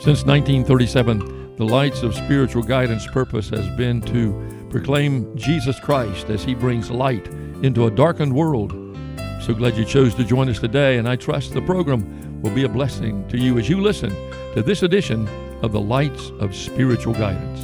Since 1937, the Lights of Spiritual Guidance purpose has been to proclaim Jesus Christ as He brings light into a darkened world. So glad you chose to join us today, and I trust the program will be a blessing to you as you listen to this edition of the Lights of Spiritual Guidance.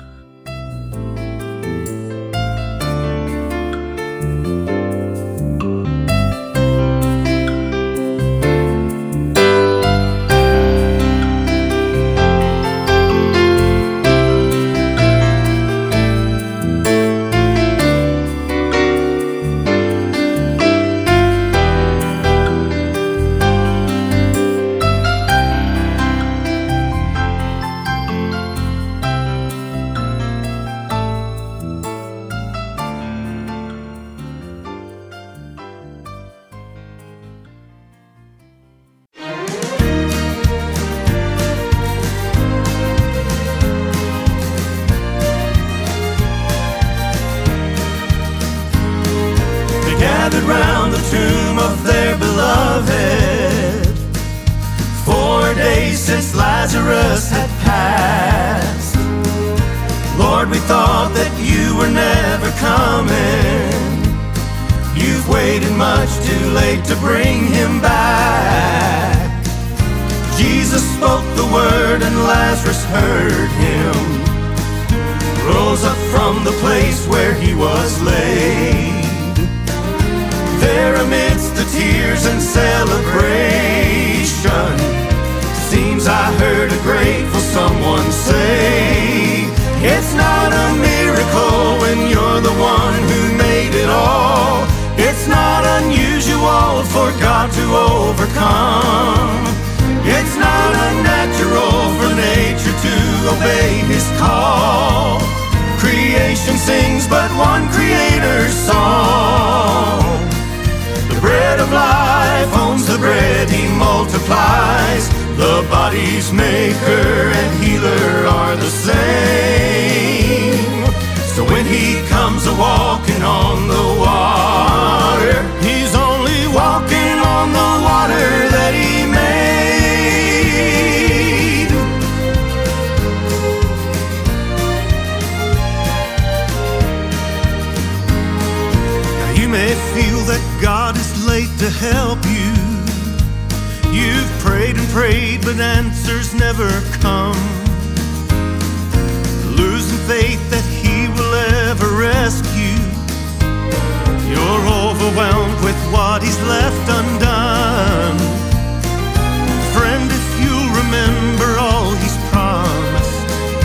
Gathered round the tomb of their beloved. 4 days since Lazarus had passed. Lord, we thought that you were never coming. You've waited much too late to bring him back. Jesus spoke the word and Lazarus heard him. Rose up from the place where he was laid. There amidst the tears and celebration, seems I heard a grateful someone say, it's not a miracle when you're the one who made it all. It's not unusual for God to overcome. It's not unnatural for nature to obey His call. Creation sings but one Creator's song. The bread of life owns the bread He multiplies. The body's maker and healer are the same. So when He comes a-walking on the water, He's only walking on the water that He made. Now you may feel that God is late to help you. You've prayed and prayed, but answers never come. Losing faith that He will ever rescue. You're overwhelmed with what He's left undone. Friend, if you'll remember all He's promised,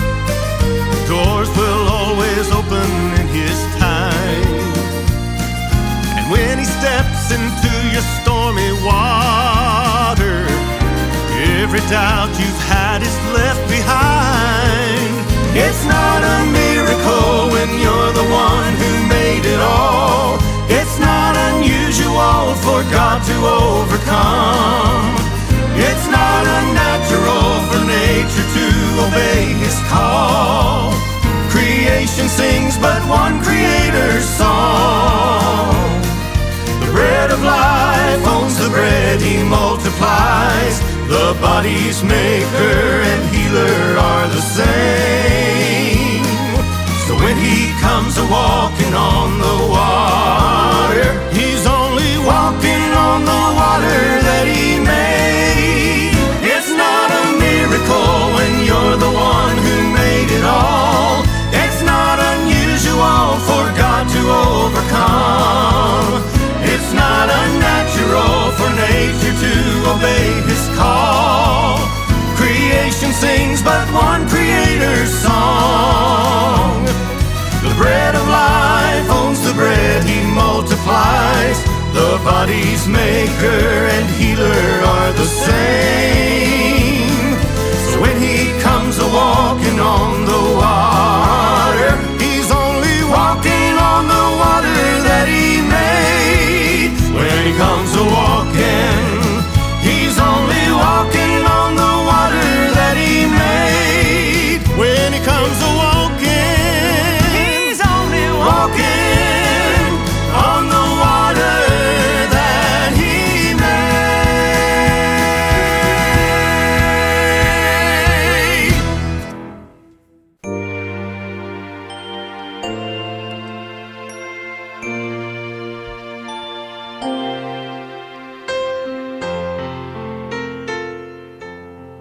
doors will always open in His time. When He steps into your stormy water, every doubt you've had is left behind. It's not a miracle when you're the one who made it all. It's not unusual for God to overcome. It's not unnatural for nature to obey His call. Creation sings but one Creator's song. The bread of life owns the bread He multiplies. The body's maker and healer are the same. So when He comes a-walking on the water, He's only walking on the water that He made. It's not a miracle when you're the one who made it all. It's not unusual for God to overcome. It's not unnatural for nature to obey His call. Creation sings but one Creator's song. The bread of life owns the bread He multiplies. The body's maker and healer are the same. So when He comes a-walking on the water, He's only walking on the water that He made. When He comes a-walking, He's only walking on the water that He made. When He comes a-walking, He's only walking on the water that He made.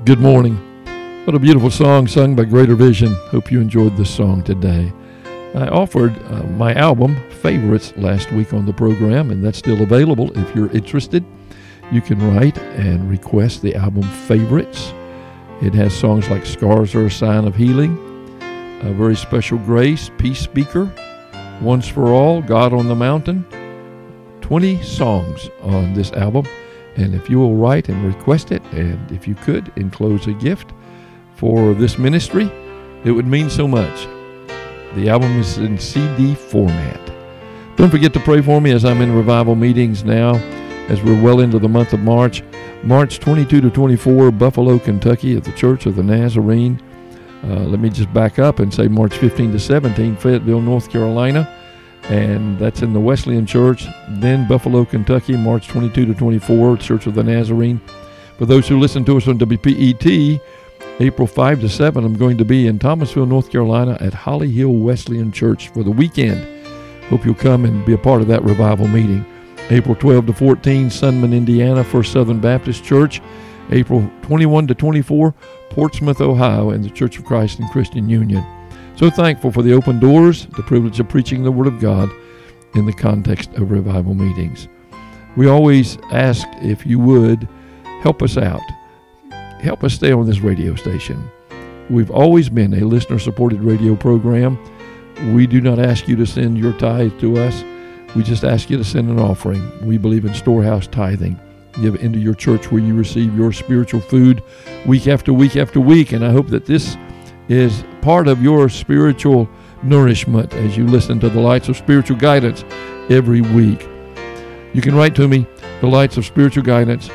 Good morning. What a beautiful song sung by Greater Vision. Hope you enjoyed this song today. I offered my album, Favorites, last week on the program, and that's still available. If you're interested, you can write and request the album Favorites. It has songs like Scars Are a Sign of Healing, A Very Special Grace, Peace Speaker, Once for All, God on the Mountain. 20 songs on this album. And if you will write and request it, and if you could enclose a gift for this ministry, it would mean so much. The album is in CD format. Don't forget to pray for me as I'm in revival meetings now, as we're well into the month of March. March 22 to 24, Buffalo, Kentucky, at the Church of the Nazarene. Let me just back up and say March 15 to 17, Fayetteville, North Carolina. And that's in the Wesleyan Church. Then Buffalo, Kentucky, March 22 to 24, Church of the Nazarene. For those who listen to us on WPET, April 5 to 7, I'm going to be in Thomasville, North Carolina at Holly Hill Wesleyan Church for the weekend. Hope you'll come and be a part of that revival meeting. April 12 to 14, Sunman, Indiana, First Southern Baptist Church. April 21 to 24, Portsmouth, Ohio, and the Church of Christ and Christian Union. So thankful for the open doors, the privilege of preaching the Word of God in the context of revival meetings. We always ask if you would help us out. Help us stay on this radio station. We've always been a listener-supported radio program. We do not ask you to send your tithe to us. We just ask you to send an offering. We believe in storehouse tithing. Give into your church where you receive your spiritual food week after week after week. And I hope that this is part of your spiritual nourishment as you listen to the Lights of Spiritual Guidance every week. You can write to me, the Lights of Spiritual Guidance,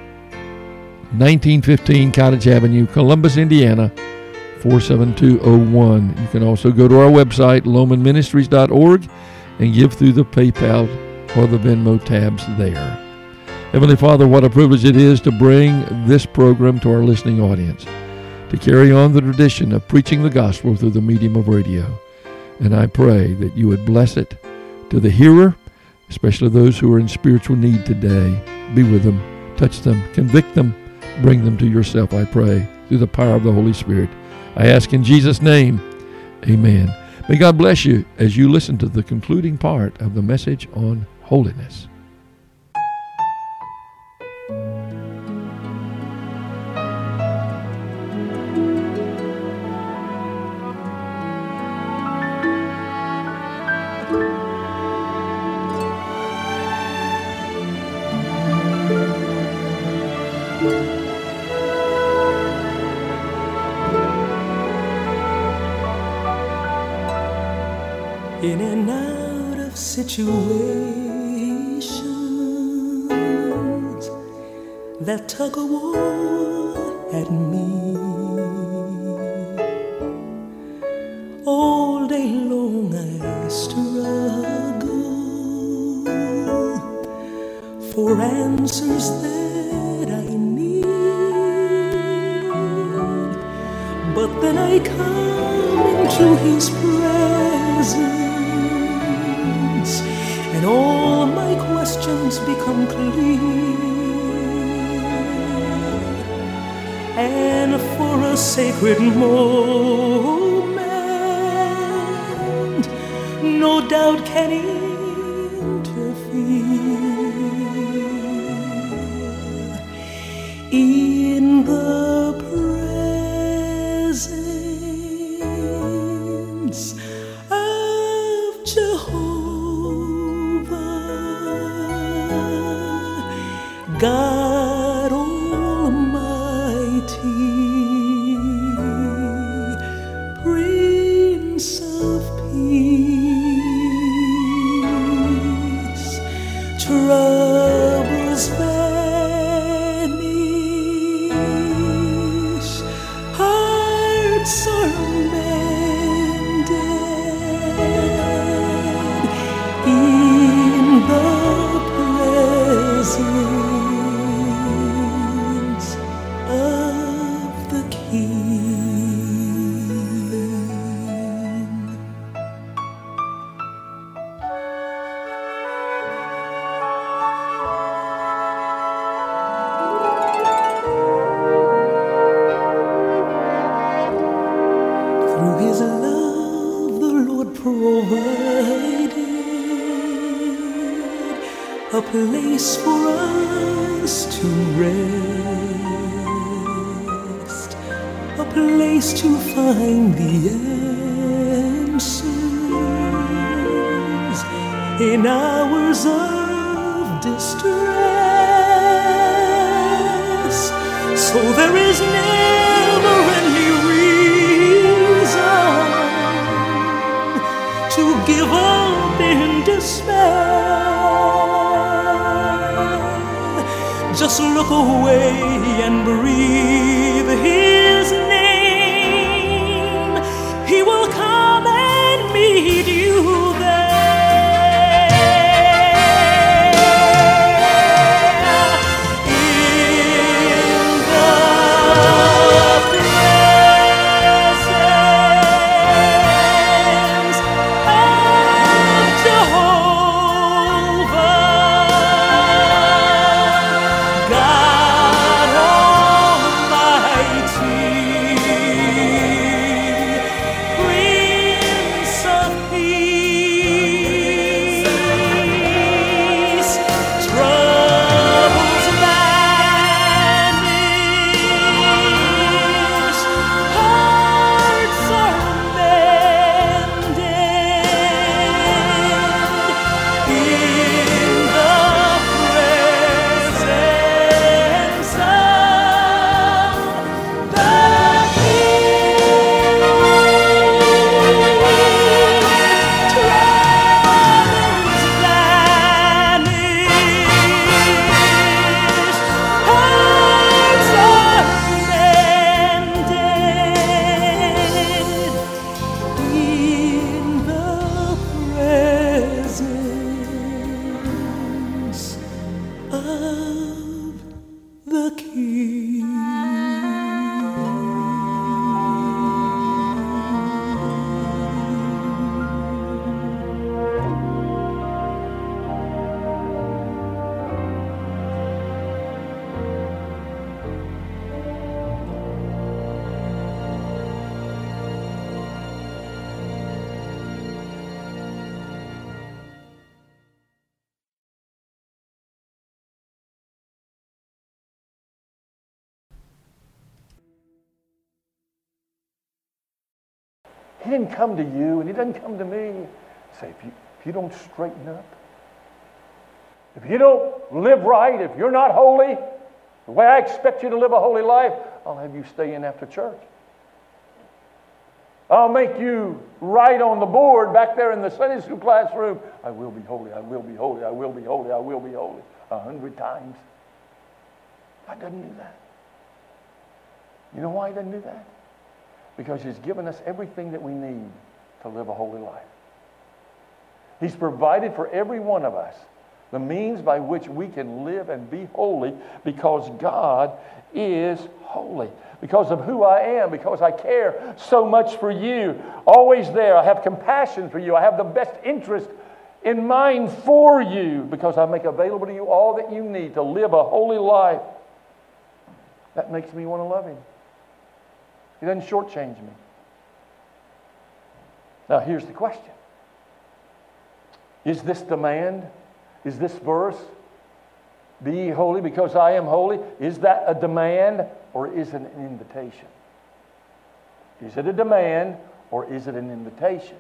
1915 Cottage Avenue, Columbus, Indiana, 47201. You can also go to our website, lomanministries.org, and give through the PayPal or the Venmo tabs there. Heavenly Father, what a privilege it is to bring this program to our listening audience, to carry on the tradition of preaching the gospel through the medium of radio. And I pray that you would bless it to the hearer, especially those who are in spiritual need today. Be with them, touch them, convict them, bring them to yourself, I pray, through the power of the Holy Spirit. I ask in Jesus' name, amen. May God bless you as you listen to the concluding part of the message on holiness. In and out of situations that tug a war at me, all day long I struggle for answers that I need, but then I come into His presence and all my questions become clear. And for a sacred moment, no doubt can interfere. In the presence of Jehovah, God Almighty, Prince of Peace, troubles vanish, hearts are mended in the presence of the King. a place for us to rest, a place to find the answers in hours of distress. So there is never any reason to give up in despair. Just look away and breathe His name. He will come and meet you there. He didn't come to you, and He doesn't come to me. Say, if you don't straighten up, if you don't live right, if you're not holy, the way I expect you to live a holy life, I'll have you stay in after church. I'll make you write on the board back there in the Sunday school classroom, I will be holy, I will be holy, I will be holy, I will be holy, 100 times. God doesn't do that. You know why He doesn't do that? Because He's given us everything that we need to live a holy life. He's provided for every one of us the means by which we can live and be holy because God is holy. Because of who I am, because I care so much for you. Always there. I have compassion for you. I have the best interest in mind for you because I make available to you all that you need to live a holy life. That makes me want to love Him. He doesn't shortchange me. Now here's the question. Is this demand? Is this verse, be ye holy because I am holy, is that a demand or is it an invitation? Is it a demand or is it an invitation?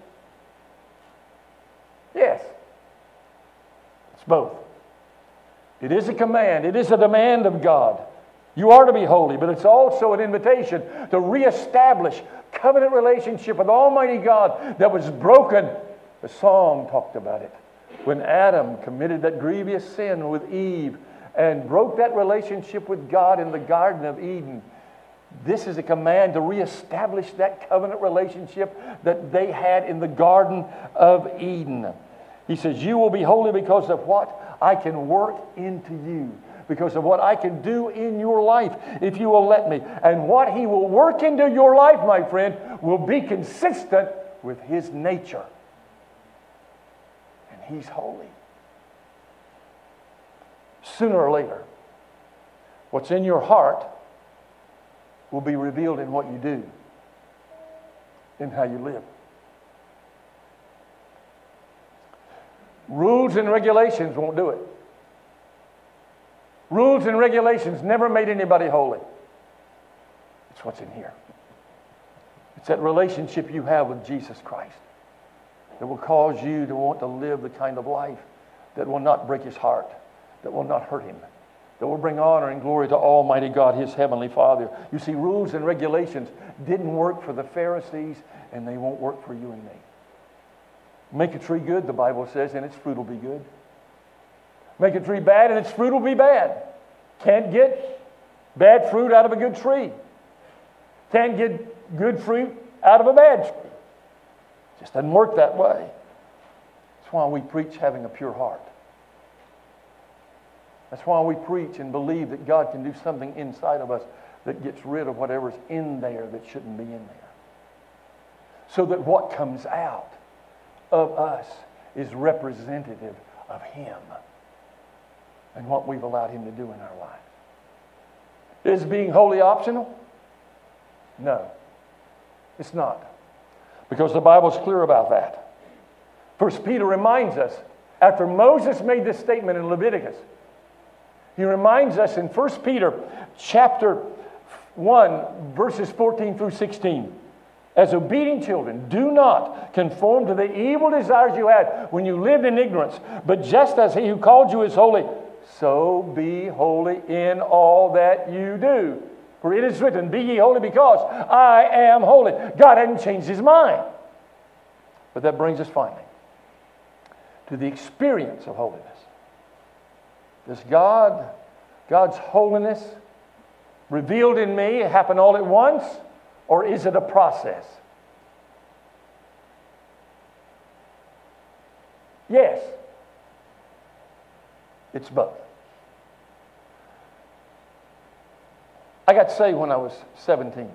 Yes. It's both. It is a command. It is a demand of God. You are to be holy, but it's also an invitation to reestablish covenant relationship with Almighty God that was broken. The song talked about it. When Adam committed that grievous sin with Eve and broke that relationship with God in the Garden of Eden, this is a command to reestablish that covenant relationship that they had in the Garden of Eden. He says, you will be holy because of what I can work into you. Because of what I can do in your life if you will let me. And what He will work into your life, my friend, will be consistent with His nature. And He's holy. Sooner or later, what's in your heart will be revealed in what you do, in how you live. Rules and regulations won't do it. Rules and regulations never made anybody holy. It's what's in here. It's that relationship you have with Jesus Christ that will cause you to want to live the kind of life that will not break His heart, that will not hurt Him, that will bring honor and glory to Almighty God, His Heavenly Father. You see, rules and regulations didn't work for the Pharisees, and they won't work for you and me. Make a tree good, the Bible says, and its fruit will be good. Make a tree bad, and its fruit will be bad. Can't get bad fruit out of a good tree. Can't get good fruit out of a bad tree. It just doesn't work that way. That's why we preach having a pure heart. That's why we preach and believe that God can do something inside of us that gets rid of whatever's in there that shouldn't be in there. So that what comes out of us is representative of Him and what we've allowed Him to do in our life. Is being holy optional? No, it's not. Because the Bible's clear about that. First Peter reminds us, after Moses made this statement in Leviticus, he reminds us in 1 Peter chapter 1, verses 14 through 16. As obedient children, do not conform to the evil desires you had when you lived in ignorance, but just as He who called you is holy, so be holy in all that you do. For it is written, be ye holy because I am holy. God hadn't changed His mind. But that brings us finally to the experience of holiness. Does God's holiness revealed in me happen all at once, or is it a process? Yes. It's both. I got saved when I was 17.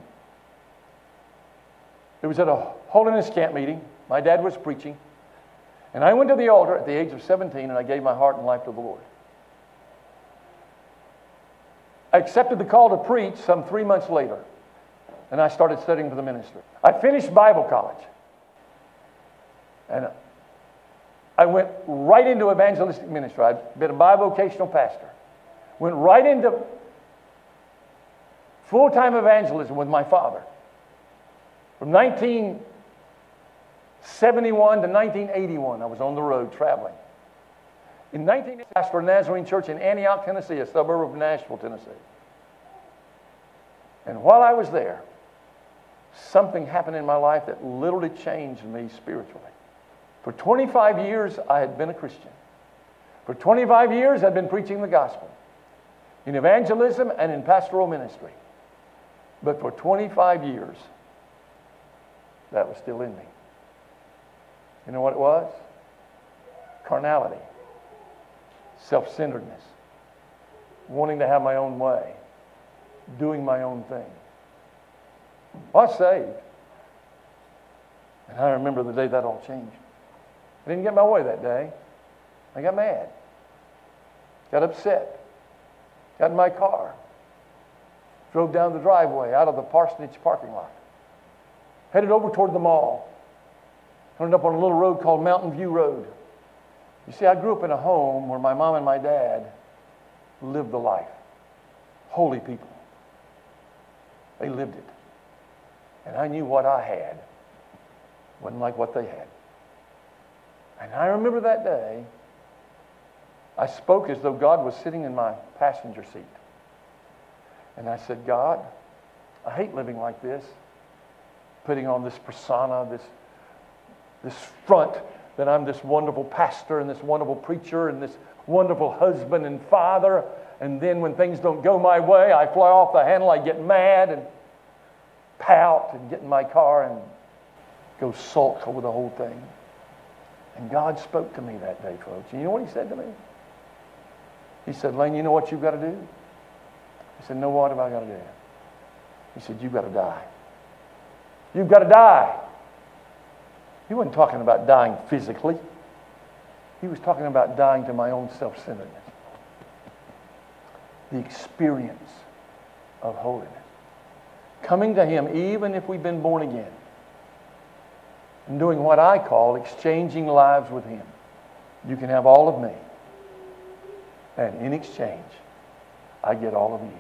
It was at a holiness camp meeting. My dad was preaching. And I went to the altar at the age of 17 and I gave my heart and life to the Lord. I accepted the call to preach some 3 months later. And I started studying for the ministry. I finished Bible college. And I went right into evangelistic ministry. I'd been a bivocational pastor. Went right into full-time evangelism with my father. From 1971 to 1981, I was on the road traveling. In 1980, I pastored a Nazarene church in Antioch, Tennessee, a suburb of Nashville, Tennessee. And while I was there, something happened in my life that literally changed me spiritually. For 25 years, I had been a Christian. For 25 years, I'd been preaching the gospel in evangelism and in pastoral ministry. But for 25 years, that was still in me. You know what it was? Carnality, self-centeredness, wanting to have my own way, doing my own thing. I was saved. And I remember the day that all changed. I didn't get my way that day. I got mad. Got upset. Got in my car. Drove down the driveway out of the parsonage parking lot. Headed over toward the mall. Ended up on a little road called Mountain View Road. You see, I grew up in a home where my mom and my dad lived the life. Holy people. They lived it. And I knew what I had wasn't like what they had. And I remember that day, I spoke as though God was sitting in my passenger seat. And I said, God, I hate living like this, putting on this persona, this front that I'm this wonderful pastor and this wonderful preacher and this wonderful husband and father. And then when things don't go my way, I fly off the handle, I get mad and pout and get in my car and go sulk over the whole thing. And God spoke to me that day, folks. And you know what He said to me? He said, Lane, you know what you've got to do? I said, no, what have I got to do? He said, you've got to die. You've got to die. He wasn't talking about dying physically. He was talking about dying to my own self-centeredness. The experience of holiness. Coming to Him even if we've been born again. And doing what I call exchanging lives with Him. You can have all of me. And in exchange, I get all of you.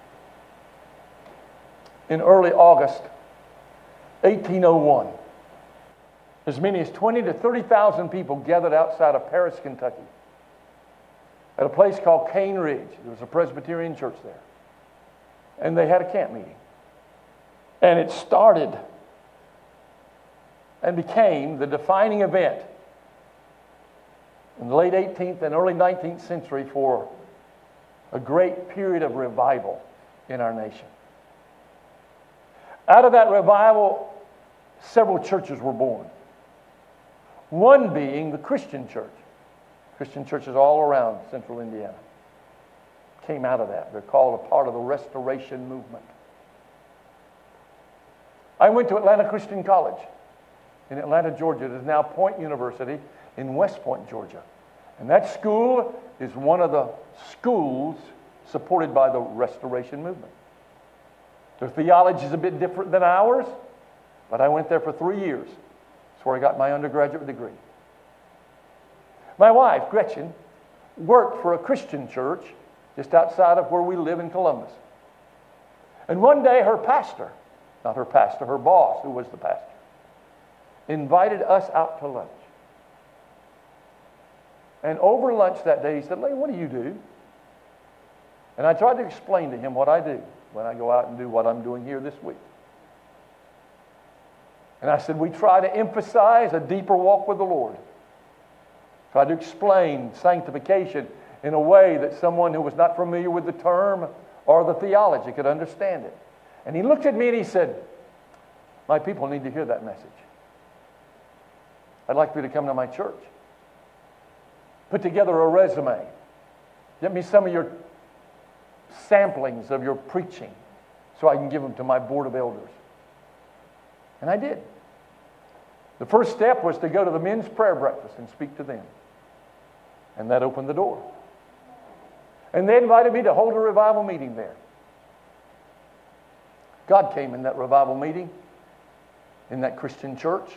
In early August 1801, as many as 20 to 30,000 people gathered outside of Paris, Kentucky, at a place called Cane Ridge. There was a Presbyterian church there. And they had a camp meeting. And it started and became the defining event in the late 18th and early 19th century for a great period of revival in our nation. Out of that revival, several churches were born. One being the Christian church. Christian churches all around central Indiana came out of that. They're called a part of the Restoration movement. I went to Atlanta Christian College in Atlanta, Georgia. It is now Point University in West Point, Georgia. And that school is one of the schools supported by the Restoration movement. Their theology is a bit different than ours, but I went there for 3 years. That's where I got my undergraduate degree. My wife, Gretchen, worked for a Christian church just outside of where we live in Columbus. And one day her pastor, not her pastor, her boss, who was the pastor, invited us out to lunch. And over lunch that day, he said, "Lane, what do you do?" And I tried to explain to him what I do when I go out and do what I'm doing here this week. And I said, we try to emphasize a deeper walk with the Lord. Try to explain sanctification in a way that someone who was not familiar with the term or the theology could understand it. And he looked at me and he said, "My people need to hear that message. I'd like for you to come to my church. Put together a resume. Get me some of your samplings of your preaching so I can give them to my board of elders." And I did. The first step was to go to the men's prayer breakfast and speak to them. And that opened the door. And they invited me to hold a revival meeting there. God came in that revival meeting, in that Christian church.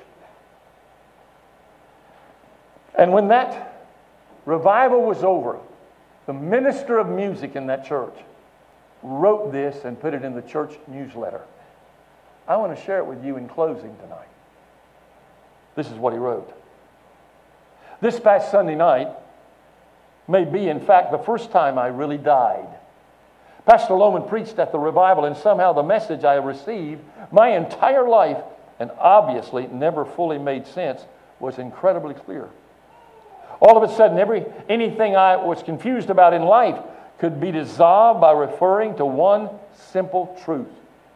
And when that revival was over, the minister of music in that church wrote this and put it in the church newsletter. I want to share it with you in closing tonight. This is what he wrote. "This past Sunday night may be, in fact, the first time I really died. Pastor Lohman preached at the revival, and somehow the message I received my entire life, and obviously never fully made sense, was incredibly clear. All of a sudden, anything I was confused about in life could be dissolved by referring to one simple truth.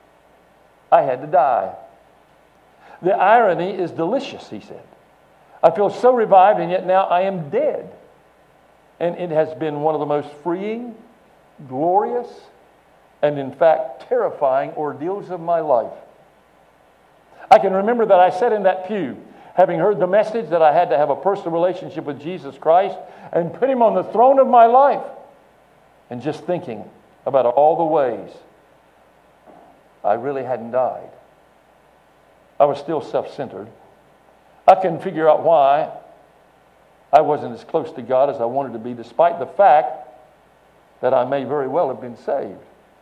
I had to die. The irony is delicious," he said. "I feel so revived, and yet now I am dead. And it has been one of the most freeing, glorious, and in fact terrifying ordeals of my life. I can remember that I sat in that pew, having heard the message that I had to have a personal relationship with Jesus Christ and put Him on the throne of my life, and just thinking about all the ways I really hadn't died. I was still self-centered. I couldn't figure out why I wasn't as close to God as I wanted to be, despite the fact that I may very well have been saved.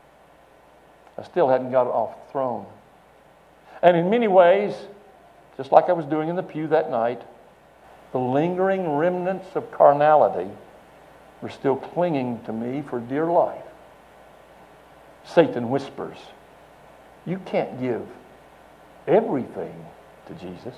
I still hadn't got off the throne. And in many ways, just like I was doing in the pew that night, the lingering remnants of carnality were still clinging to me for dear life. Satan whispers, you can't give everything to Jesus.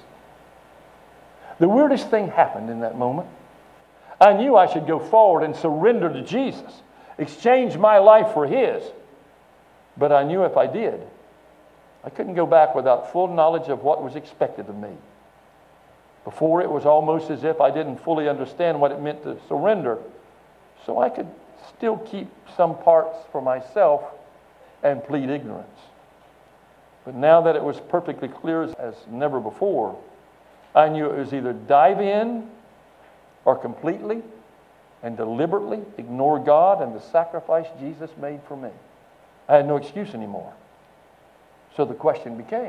The weirdest thing happened in that moment. I knew I should go forward and surrender to Jesus, exchange my life for His. But I knew if I did, I couldn't go back without full knowledge of what was expected of me. Before, it was almost as if I didn't fully understand what it meant to surrender, so I could still keep some parts for myself and plead ignorance. But now that it was perfectly clear as never before, I knew it was either dive in or completely and deliberately ignore God and the sacrifice Jesus made for me. I had no excuse anymore. So the question became,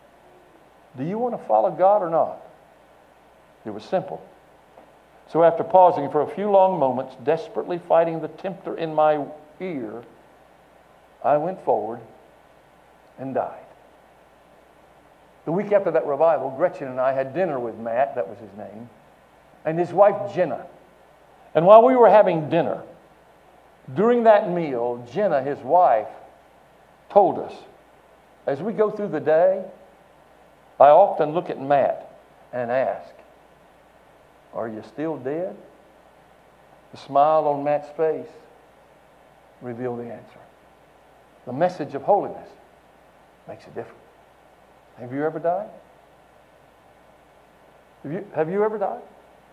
do you want to follow God or not? It was simple. So after pausing for a few long moments, desperately fighting the tempter in my ear, I went forward and died. The week after that revival, Gretchen and I had dinner with Matt, that was his name, and his wife Jenna. And while we were having dinner, during that meal, Jenna, his wife, told us, as we go through the day, I often look at Matt and ask, are you still dead? The smile on Matt's face revealed the answer. The message of holiness makes a difference. Have you ever died? Have you ever died?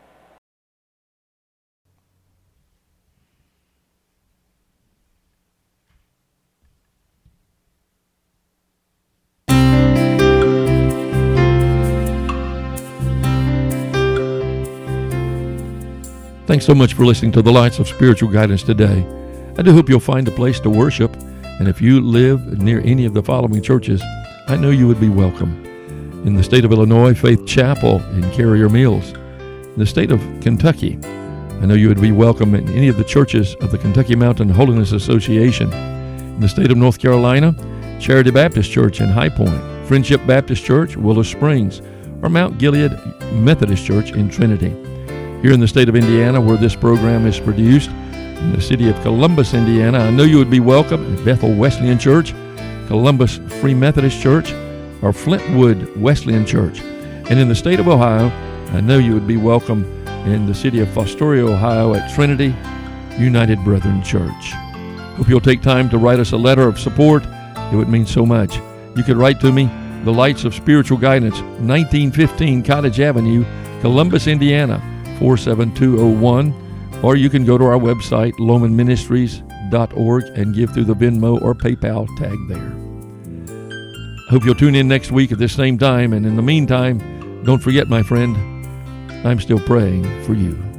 Thanks so much for listening to the Lights of Spiritual Guidance today. I do hope you'll find a place to worship, and if you live near any of the following churches, I know you would be welcome. In the state of Illinois, Faith Chapel in Carrier Mills. In the state of Kentucky, I know you would be welcome in any of the churches of the Kentucky Mountain Holiness Association. In the state of North Carolina, Charity Baptist Church in High Point, Friendship Baptist Church, Willow Springs, or Mount Gilead Methodist Church in Trinity. Here in the state of Indiana, where this program is produced, in the city of Columbus, Indiana, I know you would be welcome at Bethel Wesleyan Church, Columbus Free Methodist Church, or Flintwood Wesleyan Church. And in the state of Ohio, I know you would be welcome in the city of Fostoria, Ohio at Trinity United Brethren Church. Hope you'll take time to write us a letter of support. It would mean so much. You could write to me, The Lights of Spiritual Guidance, 1915 Cottage Avenue, Columbus, Indiana, 47201, or you can go to our website, lomanministries.org, and give through the Venmo or PayPal tag there. Hope you'll tune in next week at this same time, and in the meantime, don't forget, my friend, I'm still praying for you.